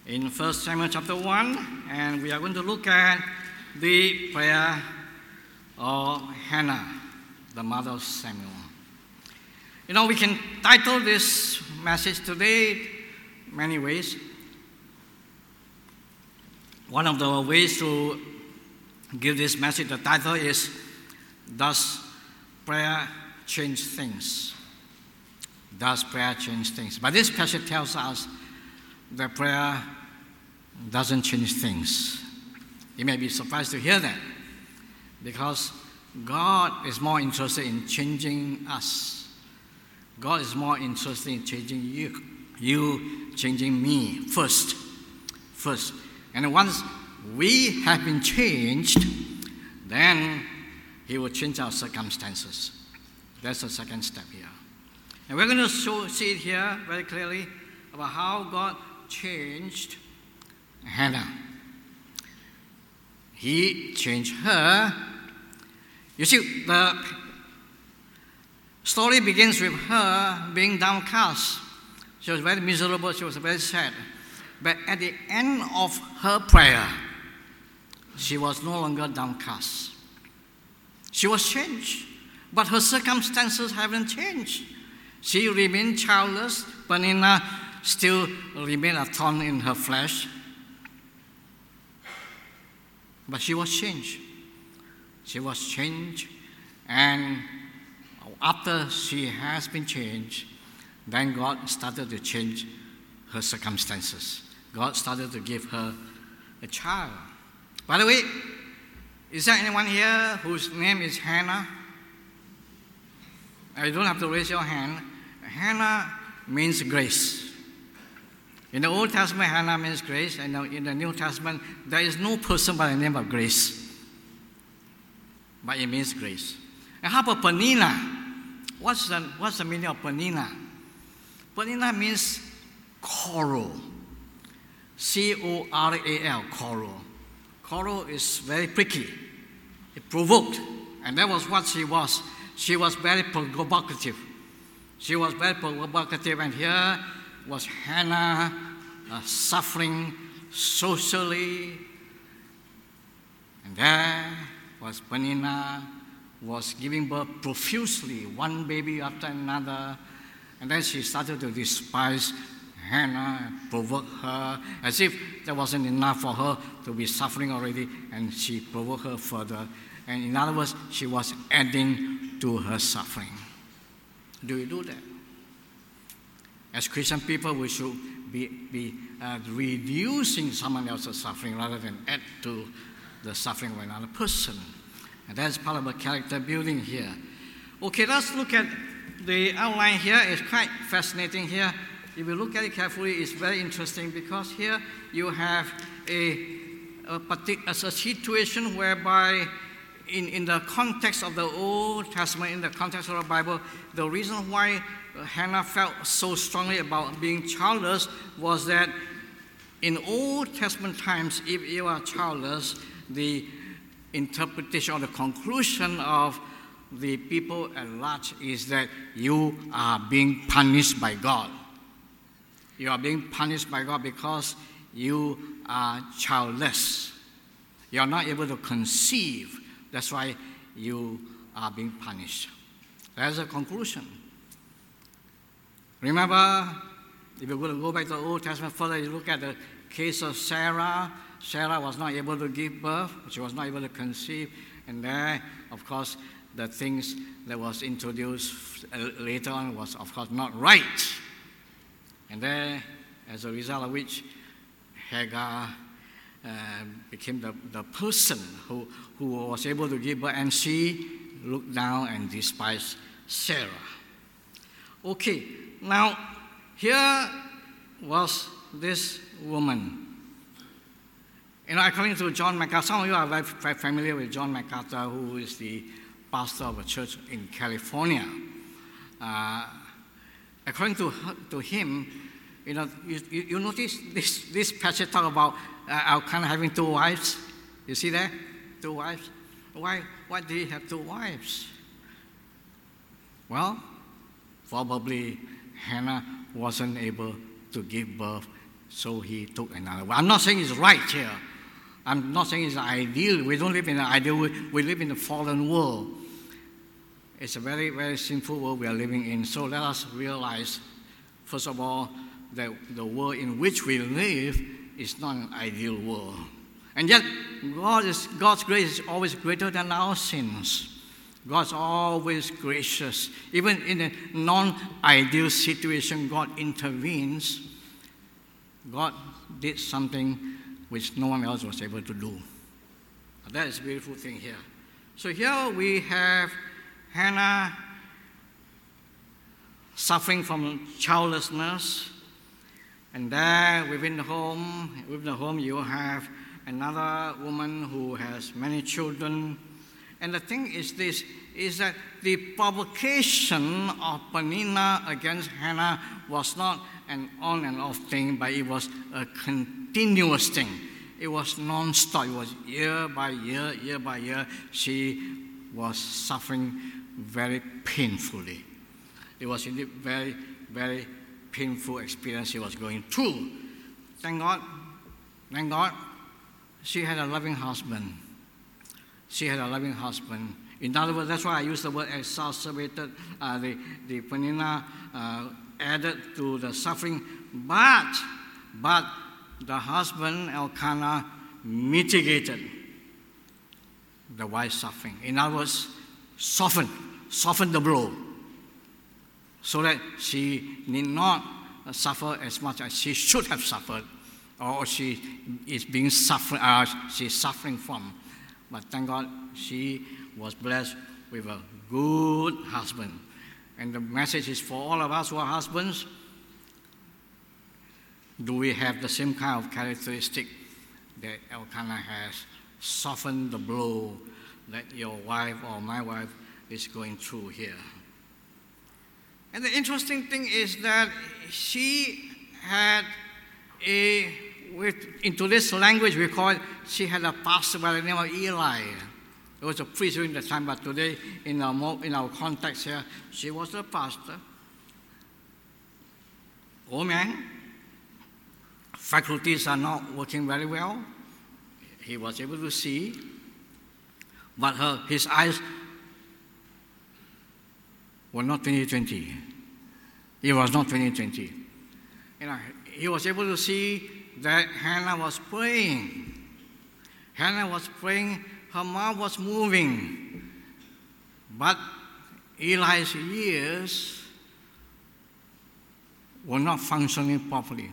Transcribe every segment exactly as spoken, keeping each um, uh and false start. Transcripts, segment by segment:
in First Samuel chapter one, and we are going to look at the prayer of Hannah, the mother of Samuel. You know, we can title this message today many ways. One of the ways to give this message the title is, Does Prayer Change Things? Does prayer change things? But this passage tells us that prayer doesn't change things. You may be surprised to hear that, because God is more interested in changing us. God is more interested in changing you, you changing me first. First. And once we have been changed, then He will change our circumstances. That's the second step here. And we're going to show, see it here very clearly about how God changed Hannah. He changed her. You see, the story begins with her being downcast. She was very miserable. She was very sad. But at the end of her prayer, she was no longer downcast. She was changed, but her circumstances haven't changed. She remained childless. Peninnah still remained a thorn in her flesh. But she was changed. She was changed, and after she has been changed, then God started to change her circumstances. God started to give her a child. By the way, is there anyone here whose name is Hannah? You don't have to raise your hand. Hannah means grace. In the Old Testament, Hannah means grace, and in the New Testament, there is no person by the name of Grace, but it means grace. And how about Peninnah? What's the, what's the meaning of Peninnah? Peninnah means coral. C O R A L, coral. Coral is very pricky. It provoked, and that was what she was. She was very provocative. She was very provocative, and here was Hannah uh, suffering socially, and there was Peninnah, was giving birth profusely, one baby after another, and then she started to despise Hannah, provoke her, as if that wasn't enough for her to be suffering already, and she provoked her further. And in other words, she was adding to her suffering. Do you do that? As Christian people, we should be, be uh, reducing someone else's suffering rather than add to the suffering of another person. And that's part of the character building here. Okay, let's look at the outline here. It's quite fascinating here. If you look at it carefully, it's very interesting, because here you have a, a, partic- a situation whereby in, in the context of the Old Testament, in the context of the Bible, the reason why Hannah felt so strongly about being childless was that in Old Testament times, if you are childless, the interpretation or the conclusion of the people at large is that you are being punished by God. You are being punished by God because you are childless. You are not able to conceive. That's why you are being punished. That's a conclusion. Remember, if you're going to go back to the Old Testament further, you look at the case of Sarah. Sarah was not able to give birth. She was not able to conceive. And there, of course, the things that was introduced later on was, of course, not right. And there, as a result of which, Hagar uh, became the, the person who, who was able to give birth, and she looked down and despised Sarah. Okay, now here was this woman. You know, according to John MacArthur, some of you are very, very familiar with John MacArthur, who is the pastor of a church in California. Uh, according to to him, you know, you, you, you notice this, this passage talk about uh, Elkanah having two wives. You see that? Two wives. Why, why did he have two wives? Well, probably Hannah wasn't able to give birth So he took another one. I'm not saying it's right here. I'm not saying it's ideal. We don't live in an ideal world. We live in a fallen world. It's a very, very sinful world we are living in. So let us realize, first of all, that the world in which we live is not an ideal world. And yet, God is, God's grace is always greater than our sins. God's always gracious. Even in a non-ideal situation, God intervenes. God did something which no one else was able to do. That is a beautiful thing here. So here we have Hannah suffering from childlessness. And there within the home, within the home you have another woman who has many children. And the thing is this, is that the provocation of Peninnah against Hannah was not an on and off thing, but it was a continuous thing. It was non-stop. It was year by year, year by year. She was suffering very painfully. It was indeed very, very painful experience she was going through. Thank God, thank God, she had a loving husband. She had a loving husband. In other words, that's why I use the word exacerbated, uh, the, the Peninnah uh, added to the suffering. But, but the husband, Elkanah, mitigated the wife's suffering. In other words, softened, softened the blow, so that she need not suffer as much as she should have suffered, or she is being suffer, uh, she's suffering from. But thank God she was blessed with a good husband. And the message is for all of us who are husbands. Do we have the same kind of characteristic that Elkanah has? Softened the blow that your wife or my wife is going through here. And the interesting thing is that she had a, with, in today's language we call it, she had a pastor by the name of Eli. It was a priest during the time, but today in our, in our context here, she was a pastor. Old man, faculties are not working very well. He was able to see, but her, his eyes were not twenty twenty. He was not twenty twenty. You know, he was able to see that Hannah was praying. Hannah was praying, her mouth was moving. But Eli's ears were not functioning properly.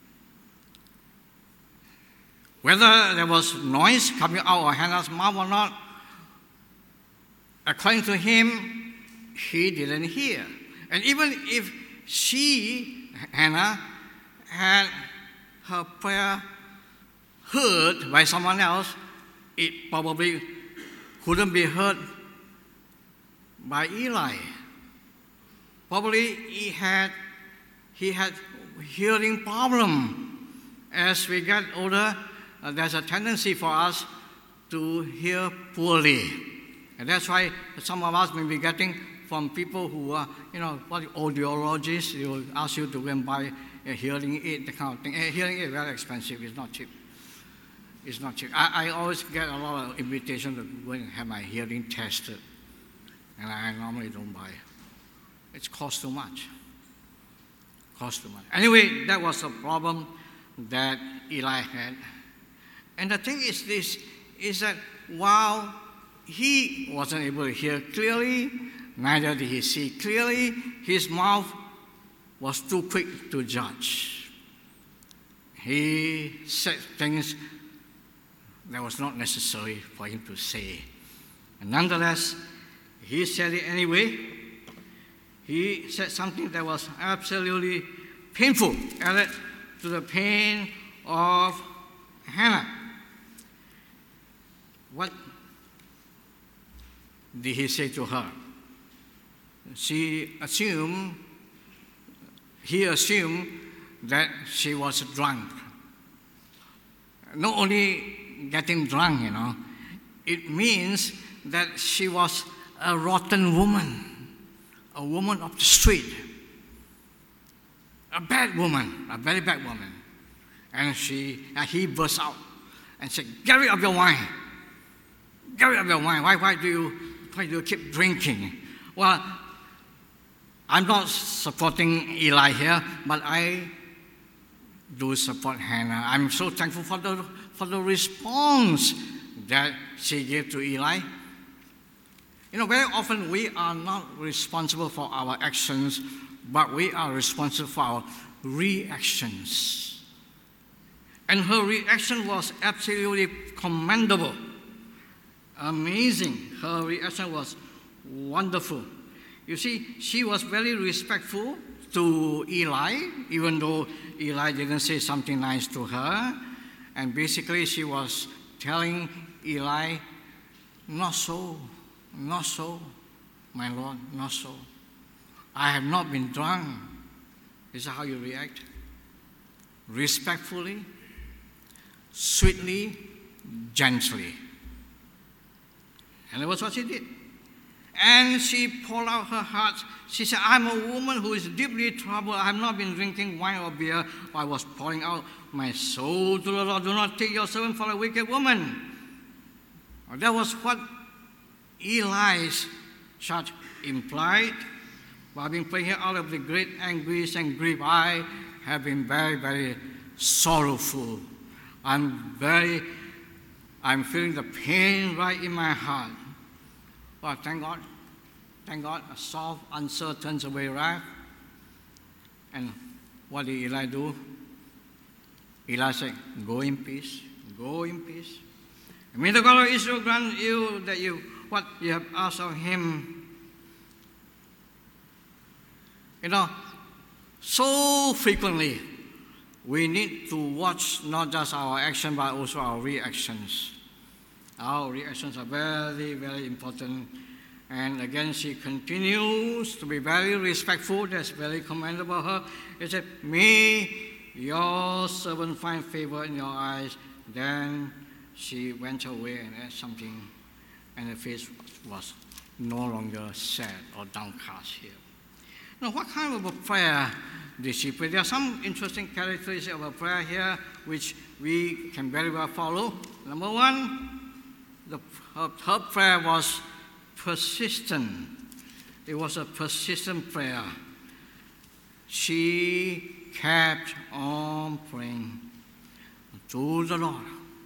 Whether there was noise coming out of Hannah's mouth or not, according to him, he didn't hear. And even if she, Hannah, had her prayer heard by someone else, it probably couldn't be heard by Eli. Probably he had he had hearing problem. As we get older, uh, there's a tendency for us to hear poorly. And that's why some of us may be getting from people who are, you know, what audiologists, they will ask you to go and buy a hearing aid, that kind of thing. A hearing aid is very expensive, it's not cheap. It's not cheap. I, I always get a lot of invitation to go and have my hearing tested, and I normally don't buy. It costs too much. Costs too much. Anyway, that was a problem that Eli had. And the thing is this, is that while he wasn't able to hear clearly, neither did he see clearly, his mouth was too quick to judge. He said things that was not necessary for him to say. And nonetheless, he said it anyway. He said something that was absolutely painful, added to the pain of Hannah. What did he say to her? She assumed, he assumed that she was drunk. Not only getting drunk, you know, it means that she was a rotten woman, a woman of the street, a bad woman, a very bad woman. And she, and he burst out and said, "Get rid of your wine. Get rid of your wine. Why, why do you, why do you keep drinking?" Well, I'm not supporting Eli here, but I do support Hannah. I'm so thankful for the for the response that she gave to Eli. You know, very often we are not responsible for our actions, but we are responsible for our reactions. And her reaction was absolutely commendable, amazing. Her reaction was wonderful. You see, she was very respectful to Eli, even though Eli didn't say something nice to her. And basically, she was telling Eli, "Not so, not so, my Lord, not so. I have not been drunk." Is that how you react? Respectfully, sweetly, gently. And that was what she did. And she poured out her heart. She said, "I'm a woman who is deeply troubled. I have not been drinking wine or beer. I was pouring out my soul to the Lord. Do not take your servant for a wicked woman." Well, that was what Eli's charge implied. But I've been praying here out of the great anguish and grief. I have been very, very sorrowful. I'm very, I'm feeling the pain right in my heart. Well, thank God, thank God, a soft answer turns away wrath. And what did Eli do? Eli said, "Go in peace, go in peace. And may the God of Israel grant you that you what you have asked of him." You know, so frequently we need to watch not just our action but also our reactions. Our reactions are very, very important. And again, she continues to be very respectful. That's very commendable of her. She said, "May your servant find favor in your eyes." Then she went away and ate something, and her face was no longer sad or downcast here. Now, what kind of a prayer did she pray? There are some interesting characteristics of a prayer here which we can very well follow. Number one, the, her, her prayer was persistent. It was a persistent prayer. She kept on praying to the Lord.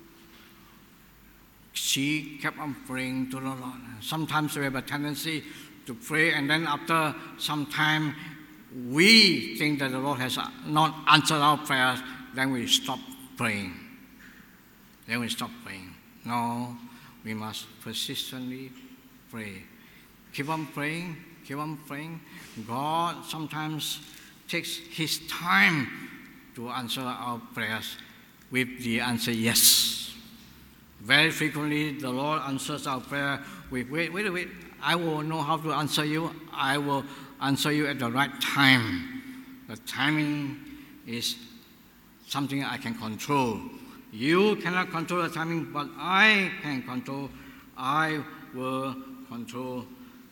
She kept on praying to the Lord. Sometimes we have a tendency to pray, and then after some time, we think that the Lord has not answered our prayers, then we stop praying. Then we stop praying. No, we must persistently pray. Keep on praying, keep on praying. God sometimes takes His time to answer our prayers with the answer yes. Very frequently, the Lord answers our prayer with, wait, wait, wait, I will know how to answer you. I will answer you at the right time. The timing is something I can control. You cannot control the timing, but I can control. I will control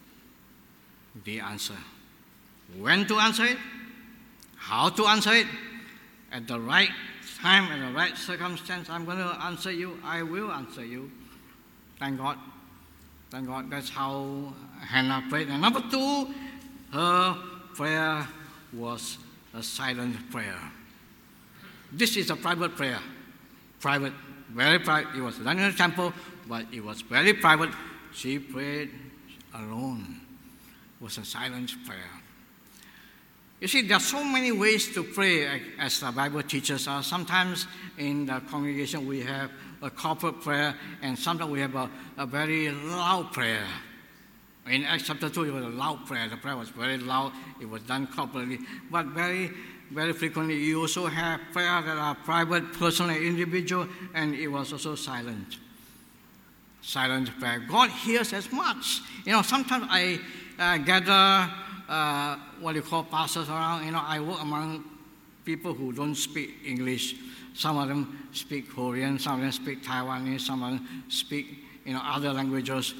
the answer. When to answer it, how to answer it, at the right time, at the right circumstance, I'm going to answer you. I will answer you. Thank God. Thank God. That's how Hannah prayed. And number two, her prayer was a silent prayer. This is a private prayer. Private, very private. It was done in the temple, but it was very private. She prayed alone. It was a silent prayer. You see, there are so many ways to pray as the Bible teaches us. Sometimes in the congregation we have a corporate prayer, and sometimes we have a, a very loud prayer. In Acts chapter two, it was a loud prayer. The prayer was very loud. It was done corporately. But very, very frequently, you also have prayers that are private, personal, individual, and it was also silent. Silent prayer. God hears as much. You know, sometimes I uh, gather uh, what you call pastors around. You know, I work among people who don't speak English. Some of them speak Korean, some of them speak Taiwanese, some of them speak, you know, other languages.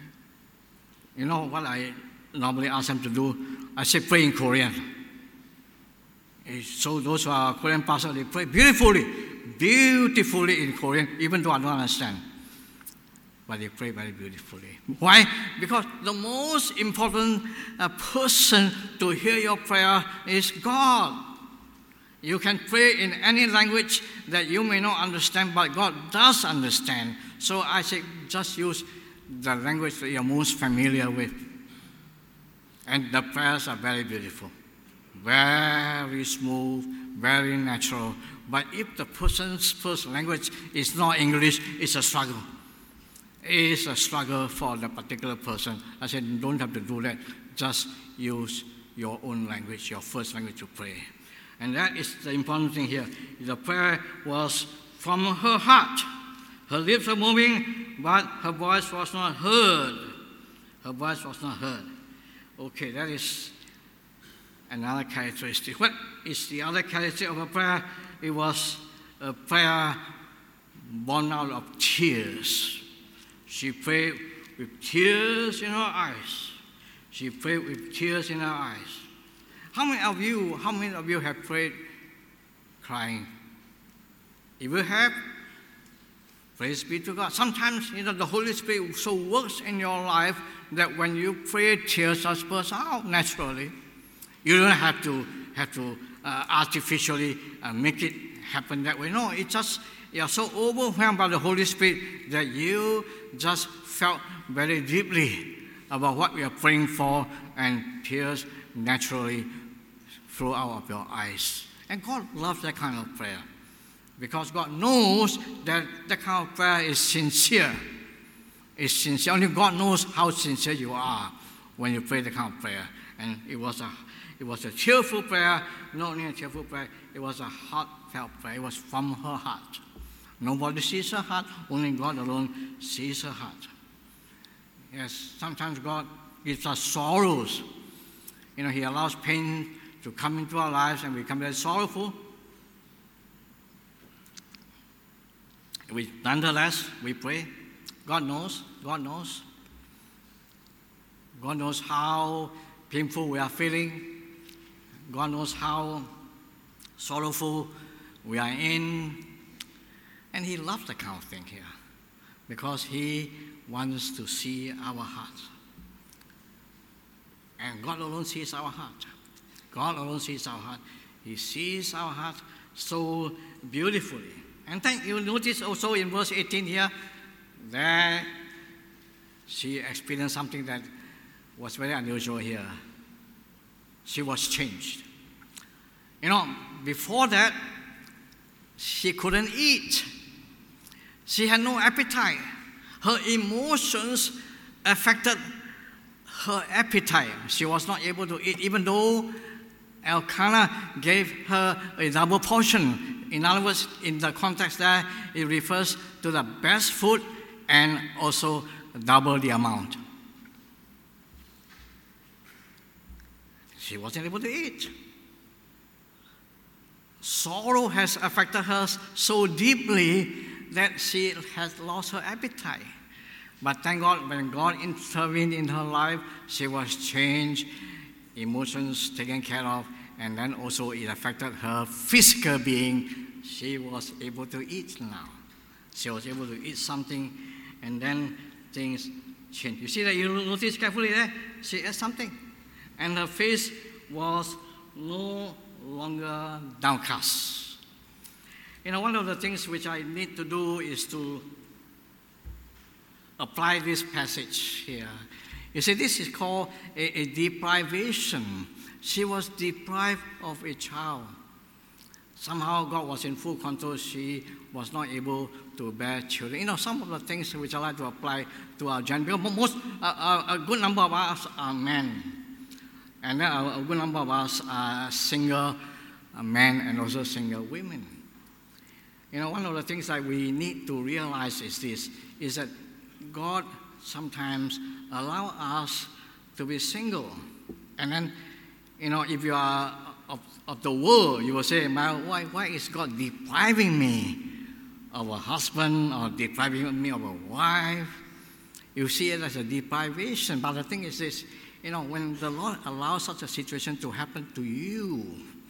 You know what I normally ask them to do? I say, pray in Korean. So those who are Korean pastors, they pray beautifully, beautifully in Korean, even though I don't understand. But they pray very beautifully. Why? Because the most important uh, person to hear your prayer is God. You can pray in any language that you may not understand, but God does understand. So I say, just use the language that you're most familiar with. And the prayers are very beautiful, very smooth, very natural. But if the person's first language is not English, it's a struggle. It's a struggle for the particular person. I said, you don't have to do that. Just use your own language, your first language to pray. And that is the important thing here. The prayer was from her heart. Her lips were moving, but her voice was not heard. Her voice was not heard. Okay, that is another characteristic. What is the other characteristic of a prayer? It was a prayer born out of tears. She prayed with tears in her eyes. She prayed with tears in her eyes. How many of you, how many of you have prayed crying? If you have, praise be to God. Sometimes, you know, the Holy Spirit so works in your life that when you pray, tears just burst out naturally. You don't have to have to uh, artificially uh, make it happen that way. No, it just, you're so overwhelmed by the Holy Spirit that you just felt very deeply about what we are praying for, and tears naturally flow out of your eyes. And God loves that kind of prayer, because God knows that that kind of prayer is sincere. It's sincere. Only God knows how sincere you are when you pray that kind of prayer. And it was a it was a cheerful prayer, not only a cheerful prayer, it was a heartfelt prayer. It was from her heart. Nobody sees her heart, only God alone sees her heart. Yes, sometimes God gives us sorrows. You know, He allows pain to come into our lives and we become very sorrowful. We, nonetheless, we pray. God knows, God knows. God knows how painful we are feeling. God knows how sorrowful we are in. And He loves that kind of thing here, because He wants to see our heart. And God alone sees our heart. God alone sees our heart. He sees our heart so beautifully. And then you notice also in verse eighteen here, that she experienced something that was very unusual here. She was changed. You know, before that, she couldn't eat. She had no appetite. Her emotions affected her appetite. She was not able to eat, even though Elkanah gave her a double portion. In other words, in the context there, it refers to the best food and also double the amount. She wasn't able to eat. Sorrow has affected her so deeply that she has lost her appetite. But thank God, when God intervened in her life, she was changed, emotions taken care of, and then also it affected her physical being. She was able to eat now. She was able to eat something, and then things changed. You see that? You notice carefully there? She ate something. And her face was no longer downcast. You know, one of the things which I need to do is to apply this passage here. You see, this is called a, a deprivation. She was deprived of a child. Somehow God was in full control. She was not able to bear children. You know, some of the things which I like to apply to our gender, because most, uh, a good number of us are men. And then a, a good number of us are single men and also single women. You know, one of the things that we need to realize is this, is that God sometimes allows us to be single. And then, you know, if you are of, of the world, you will say, why, why is God depriving me of a husband or depriving me of a wife? You see it as a deprivation. But the thing is this, you know, when the Lord allows such a situation to happen to you,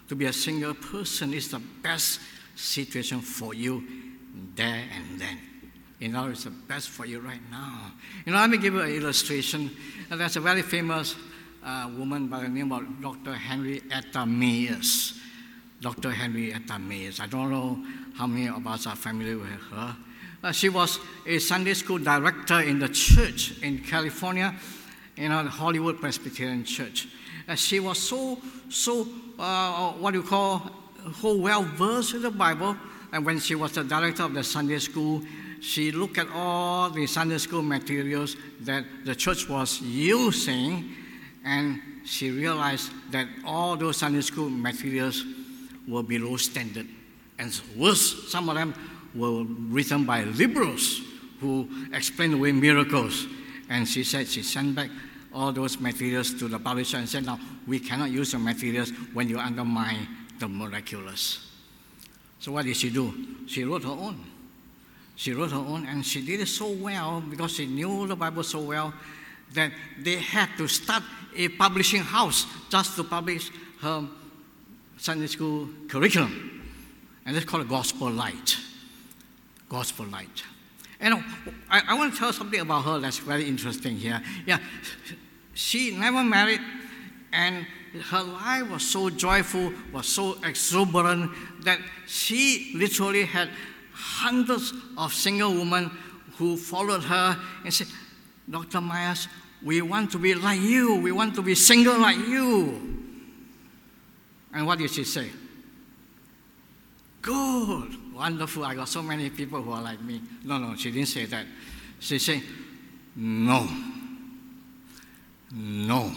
to be a single person is the best situation for you there and then. You know, it's the best for you right now. You know, let me give you an illustration. There's a very famous uh, woman by the name of Doctor Henrietta Mayers. Doctor Henrietta Mayers. I don't know how many of us are familiar with her. Uh, she was a Sunday school director in the church in California, you know, the Hollywood Presbyterian Church. Uh, she was so, so uh, what do you call, so well versed in the Bible. And when she was the director of the Sunday school, she looked at all the Sunday school materials that the church was using, and she realized that all those Sunday school materials were below standard. And worse, some of them were written by liberals who explained away miracles. And she said she sent back all those materials to the publisher and said, now, we cannot use your materials when you undermine the miraculous. So what did she do? She wrote her own. She wrote her own, and she did it so well because she knew the Bible so well that they had to start a publishing house just to publish her Sunday school curriculum. And it's called Gospel Light. Gospel Light. And I, I want to tell something about her that's very interesting here. Yeah, she never married, and her life was so joyful, was so exuberant, that she literally had hundreds of single women who followed her and said, Doctor Myers, we want to be like you. We want to be single like you. And what did she say? Good, wonderful. I got so many people who are like me. No, no, she didn't say that. She said, no, no.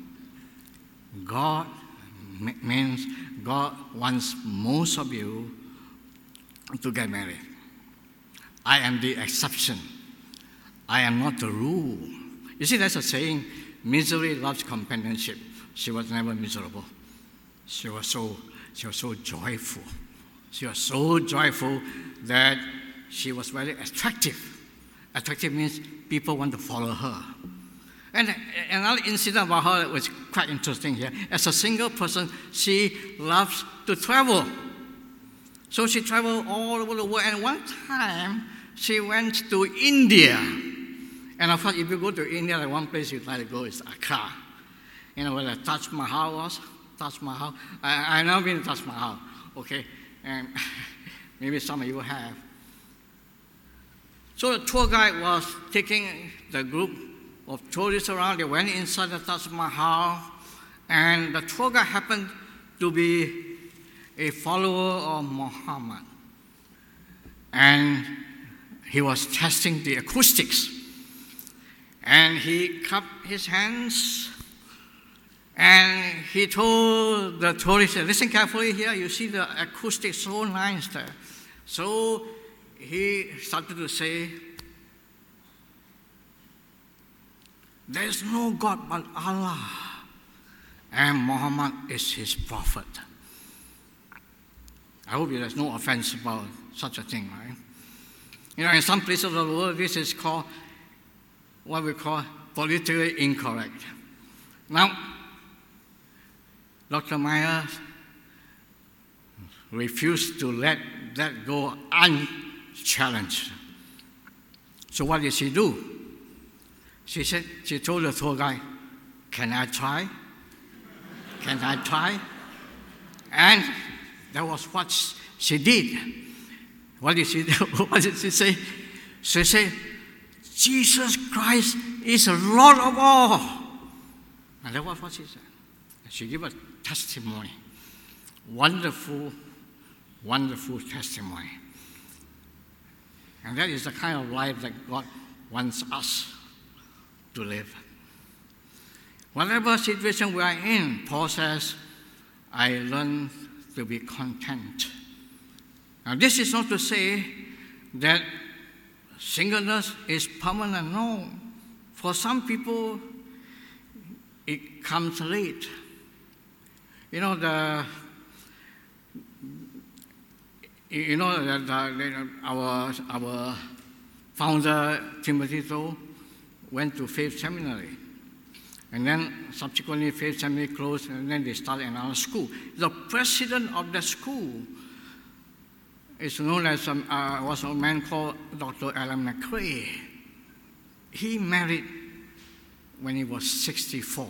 God means God wants most of you to get married. I am the exception. I am not the rule. You see, that's a saying, misery loves companionship. She was never miserable. She was so, she was so joyful. She was so joyful that she was very attractive. Attractive means people want to follow her. And another incident about her was quite interesting here. As a single person, she loves to travel. So she traveled all over the world. And one time, she went to India. And of course, if you go to India, the one place you'd like to go is Accra. You know where the Taj Mahal was? Taj Mahal. I, I've never been to Taj Mahal. Okay. And maybe some of you have. So the tour guide was taking the group of tourists around. They went inside the Taj Mahal, and the tour guide happened to be a follower of Muhammad. And he was testing the acoustics. And he cupped his hands, and he told the tourists, listen carefully here, you see the acoustics so nice there. So he started to say, there is no God but Allah, and Muhammad is his prophet. I hope there's no offense about such a thing, right? You know, in some places of the world, this is called what we call politically incorrect. Now, Doctor Myers refused to let that go unchallenged. So what did she do? She said, she told the tour guide, can I try? Can I try? And that was what she did. What did she do? What did she say? She said, Jesus Christ is Lord of all. And that was what she said. She gave a testimony. Wonderful, wonderful testimony. And that is the kind of life that God wants us to live. Whatever situation we are in, Paul says, I learned to be content. Now, this is not to say that singleness is permanent. No. For some people, it comes late. You know, the you know that the, our our founder Timothy Tho went to Faith Seminary, And then subsequently, Faith Seminary closed, and then they started another school. The president of the school is known as um, uh, was a man called Doctor Alan McRae. He married when he was sixty-four.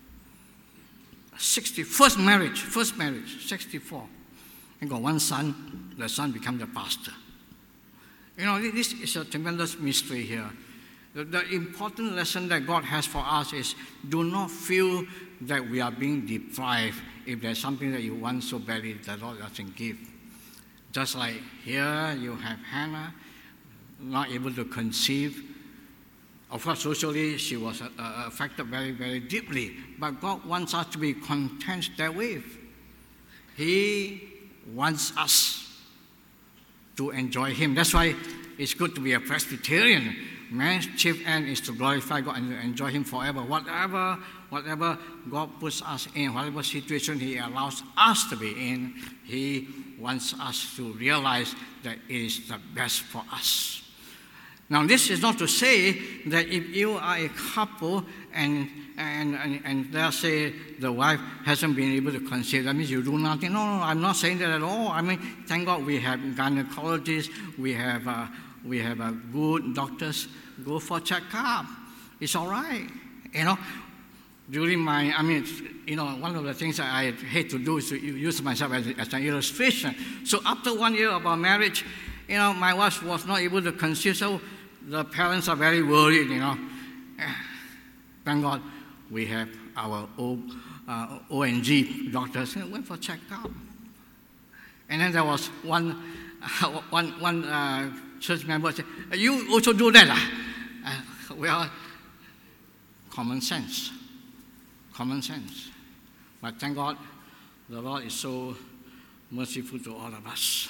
sixty, first marriage, first marriage, sixty-four. And got one son, the son became the pastor. You know, this is a tremendous mystery here. The, the important lesson that God has for us is do not feel that we are being deprived if there's something that you want so badly the Lord doesn't give. Just like here you have Hannah, not able to conceive. Of course, socially she was uh, affected very, very deeply. But God wants us to be content therewith. He wants us to enjoy Him. That's why it's good to be a Presbyterian. Man's chief end is to glorify God and to enjoy Him forever. Whatever, whatever God puts us in, whatever situation He allows us to be in, He wants us to realize that it is the best for us. Now, this is not to say that if you are a couple and and and, and let's say the wife hasn't been able to conceive, that means you do nothing. No, no, I'm not saying that at all. I mean, thank God we have gynecologists, we have uh, we have uh, good doctors. Go for checkup. It's all right. You know, during my, I mean, you know, one of the things that I hate to do is to use myself as, as an illustration. So after one year of our marriage, you know, my wife was not able to conceive, so the parents are very worried, you know. Thank God we have our O, uh, O N G doctors. We went for checkup. And then there was one, uh, one, one uh, church member said, you also do that? Ah? Uh, well, common sense. Common sense. But thank God, the Lord is so merciful to all of us.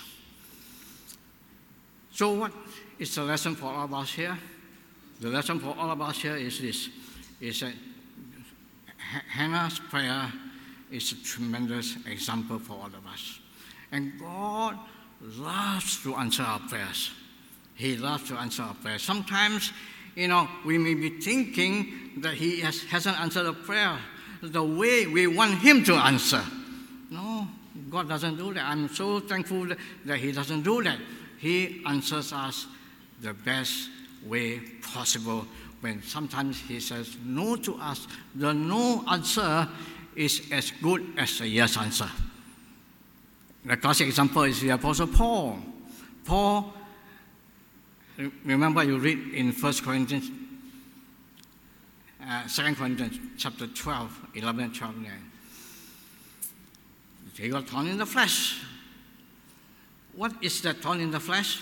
So what is the lesson for all of us here? The lesson for all of us here is this, is that Hannah's prayer is a tremendous example for all of us. And God loves to answer our prayers. He loves to answer our prayers. Sometimes, you know, we may be thinking that He has, hasn't answered a prayer the way we want Him to answer. No, God doesn't do that. I'm so thankful that, that He doesn't do that. He answers us the best way possible. When sometimes He says no to us, the no answer is as good as a yes answer. The classic example is the Apostle Paul. Paul, remember you read in First Corinthians, uh, Second Corinthians chapter twelve, eleven and twelve there. He got thorn in the flesh. What is that thorn in the flesh?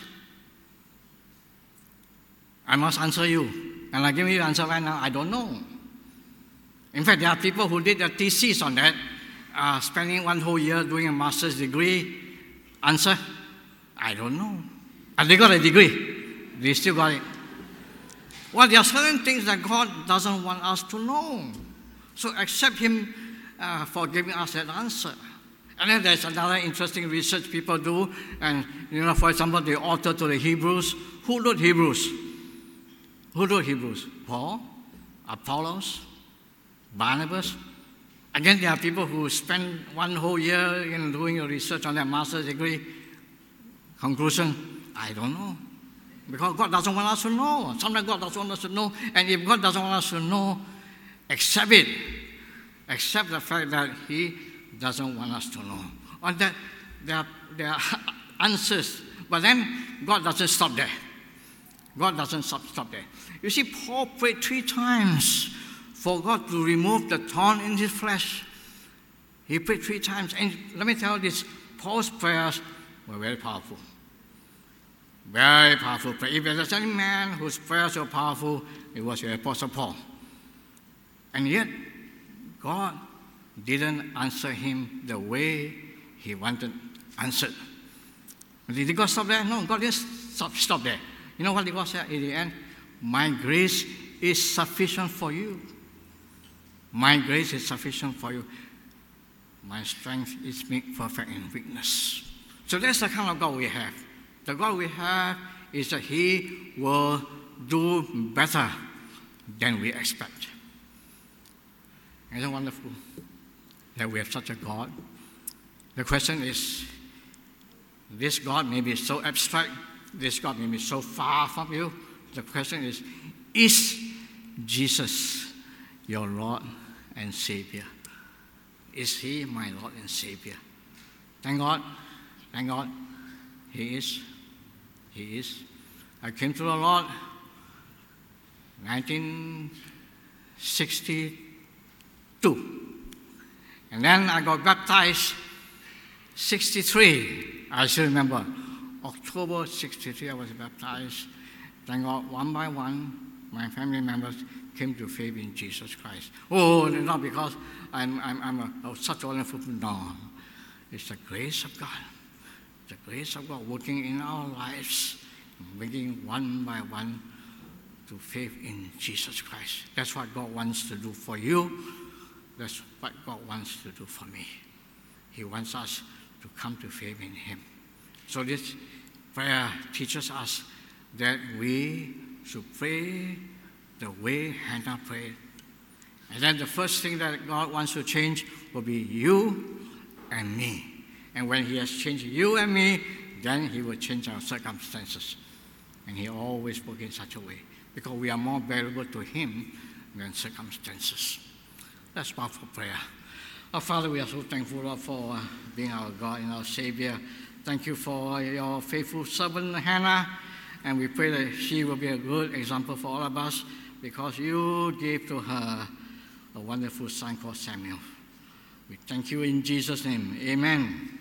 I must answer you. And I give you the answer right now, I don't know. In fact, there are people who did a thesis on that, uh, spending one whole year doing a master's degree. Answer? I don't know. And they got a degree. They still got it. Well, there are certain things that God doesn't want us to know. So accept Him uh, for giving us that answer. And then there's another interesting research people do. And, you know, for example, the author to the Hebrews. Who wrote Hebrews? Who wrote Hebrews? Paul? Apollos? Barnabas? Again, there are people who spend one whole year in doing a research on their master's degree. Conclusion? I don't know. Because God doesn't want us to know. Sometimes God doesn't want us to know. And if God doesn't want us to know, accept it. Accept the fact that He doesn't want us to know. Or that there are, there are answers. But then God doesn't stop there. God doesn't stop, stop there. You see, Paul prayed three times for God to remove the thorn in his flesh. He prayed three times. And let me tell you this, Paul's prayers were very powerful. Very powerful prayer. If there's any man whose prayers were powerful, it was the Apostle Paul. And yet, God didn't answer him the way he wanted answered. Did God stop there? No, God didn't stop, stop there. You know what did God say in the end? My grace is sufficient for you. My grace is sufficient for you. My strength is made perfect in weakness. So that's the kind of God we have. The God we have is that He will do better than we expect. Isn't it wonderful that we have such a God? The question is, this God may be so abstract, this God may be so far from you. The question is, is Jesus your Lord and Savior? Is He my Lord and Savior? Thank God, thank God, He is. He is. I came to the Lord nineteen sixty-two. And then I got baptized sixty-three. I still remember. October sixty-three, I was baptized. Thank God, one by one, my family members came to faith in Jesus Christ. Oh, not because I'm, I'm, I'm a, a, such a wonderful person. No. It's the grace of God. The grace of God working in our lives, bringing one by one to faith in Jesus Christ. That's what God wants to do for you. That's what God wants to do for me. He wants us to come to faith in Him. So this prayer teaches us that we should pray the way Hannah prayed. And then the first thing that God wants to change will be you and me. And when He has changed you and me, then He will change our circumstances. And He always works in such a way, because we are more valuable to Him than circumstances. Let's bow for prayer. Our Father, we are so thankful, Lord, for uh, being our God and our Savior. Thank you for your faithful servant, Hannah. And we pray that she will be a good example for all of us, because you gave to her a wonderful son called Samuel. We thank you in Jesus' name. Amen.